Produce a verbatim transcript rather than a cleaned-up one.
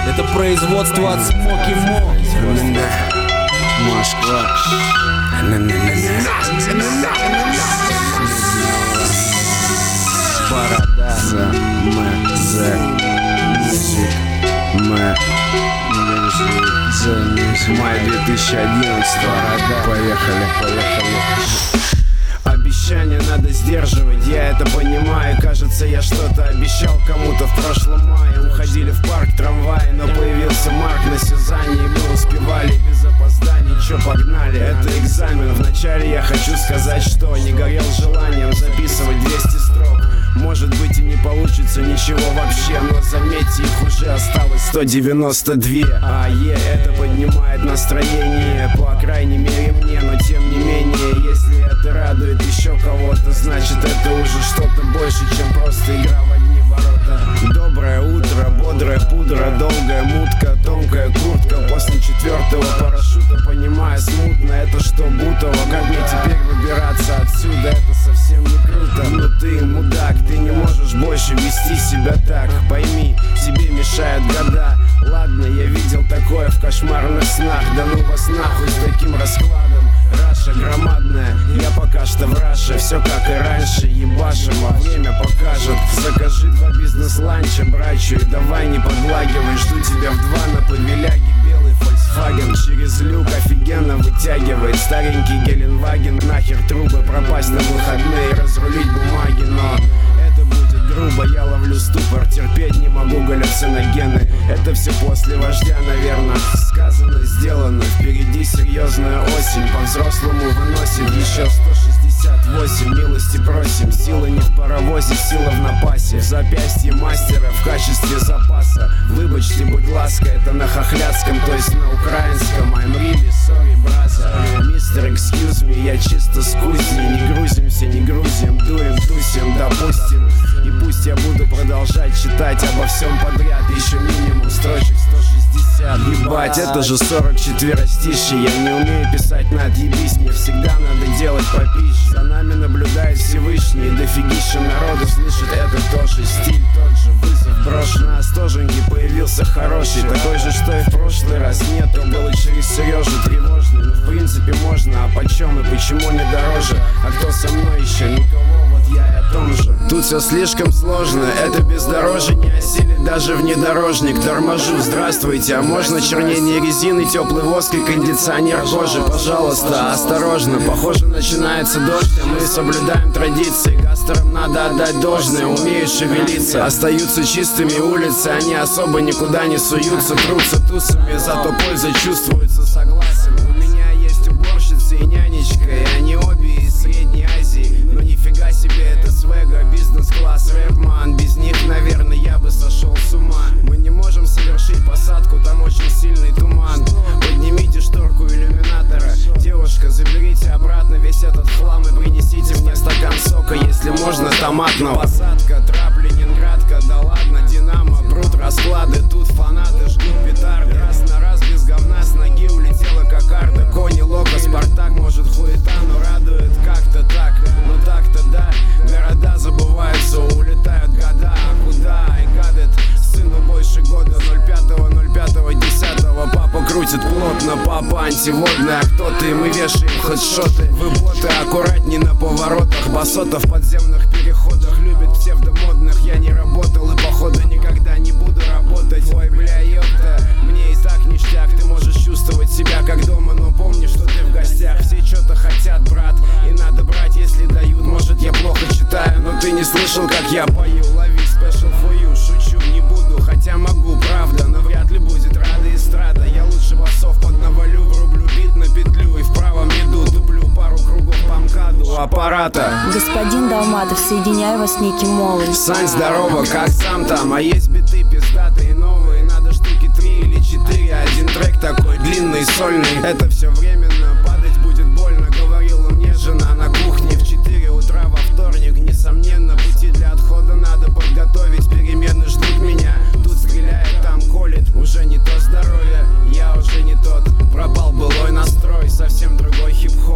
Это производство от Смоки Мо. Москва. Борода. За мы за мюзик. Мы за май две тысячи одиннадцатого. Поехали, поехали. Обещания надо сдерживать, я это понимаю. Кажется, я что-то обещал кому-то в прошлом мае. Уходили в парк трамваи, но появился Марк на Сюзанне, и мы успевали без опозданий. Чё, погнали, это экзамен. Вначале я хочу сказать, что не горел желанием записывать двести строк. Может быть и не получится ничего вообще, но заметьте, их уже осталось сто девяносто два. А е, это поднимает настроение, по крайней мере мне. Но тем не менее, если это радует еще кого-то, значит это уже что-то больше, чем просто игра в одни ворота. Доброе утро, бодрая пудра, долгая мутка, тонкая куртка. После четвертого парашюта понимаю смутно, это что Бутово. Как мне теперь выбираться отсюда, это совсем не круто. Но ты мудак, ты не можешь больше вести себя так. Пойми, тебе мешают года. Ладно, я видел такое в кошмарных снах. Да ну вас нахуй с таким раскладом. Раша громадная, я пока что в Раше. Все как и раньше, ебашим, а время покажет. Закажи два бизнес-ланча, брачу, и давай не подлагивай. Жду тебя в два на Павеляге, белый Volkswagen. Через люк офигенно вытягивает старенький Геленваген. Нахер трубы, пропасть на выходные, разрулить бумаги, но это будет грубо, я ловлю ступор. Терпеть не могу галлюциногены. Это все после вождя, наверное. Сказано, сделано, впереди серьезная осень. По-взрослому выносит еще сто шестьдесят восемь. Милости просим, сила не в паровозе, сила в напасе. В запястье мастера в качестве запаса. Выбачьте, будь ласка, это на хохляцком, то есть на украинском. I'm really sorry, браза. Мистер, excuse me, я чисто с кузни. Не грузимся, не грузим, дуем, тусим, допустим. И пусть я буду продолжать читать обо всем подряд. Еще минимум строчек сто шестьдесят. Ебать, это же сорок четверостишие. Я не умею писать на отъебись, мне всегда надо делать по пище. За нами наблюдает Всевышний, и дофигища народу слышит это тоже. Стиль тот же, вызов брошен. На Остоженке появился хороший, такой же, что и в прошлый раз. Нет, он был и через Сережу тревожный. Но в принципе можно, а почем и почему не дороже? А кто со мной еще? Никого, вот я и о том же. Тут все слишком сложно, это бездорожье не осилит даже внедорожник. Торможу, здравствуйте, а можно чернение резины, теплый воск и кондиционер кожи? Пожалуйста, осторожно, похоже начинается дождь, а мы соблюдаем традиции. Гастерам надо отдать должное, умеют шевелиться. Остаются чистыми улицы, они особо никуда не суются. Трутся тусами, зато польза чувствуется, согласен. У меня есть уборщица и нянечка, и они обе из Средней Азии. Но нифига себе это свега, бизнес-класс, рэпман. Без них, наверное, я бы сошел с ума. Мы не можем совершить посадку, там очень сильный туман. Поднимите шторку иллюминатора. Девушка, заберите обратно весь этот хлам и принесите мне стакан сока, если можно, томатного. Посадка, трап, Ленинградка, да ладно, Динамо, прут расклады. Тут фанаты жгут петарды. Раз на раз без говна с ноги улетела кокарда. Кони, Локо, Спартак, может хуета, но радует как-то так. Ну так-то да, города забываются, улетают года. А куда? I got it. Сыну больше года, ноль пятого, ноль пятого, десятого. Папа крутит плотно, папа антиводный. А кто ты? Мы вешаем хедшоты. Вы боты, аккуратней на поворотах. Басота в подземных переходах любит псевдомодных. Я не работал и походу никогда не буду работать. Ой, бля, ёпта, мне и так ништяк. Ты можешь чувствовать себя как дома, но помни, что ты в гостях. Все что-то хотят, брат, и надо брать, если дают. Может, я плохо читаю, но ты не слышал, как я пою. Лови special for you, шучу, не буду, хотя могу, правда. Но вряд ли будет рада эстрада. Я лучше басов поднавалю, врублю бит на петлю и в правом ряду туплю пару кругов по МКАДу аппарата. Господин Долматов, соединяю вас с неким Молой. Сань, здорово, как сам там? А есть биты пиздатые новые, надо штуки три или четыре. Один трек такой длинный, сольный, это все в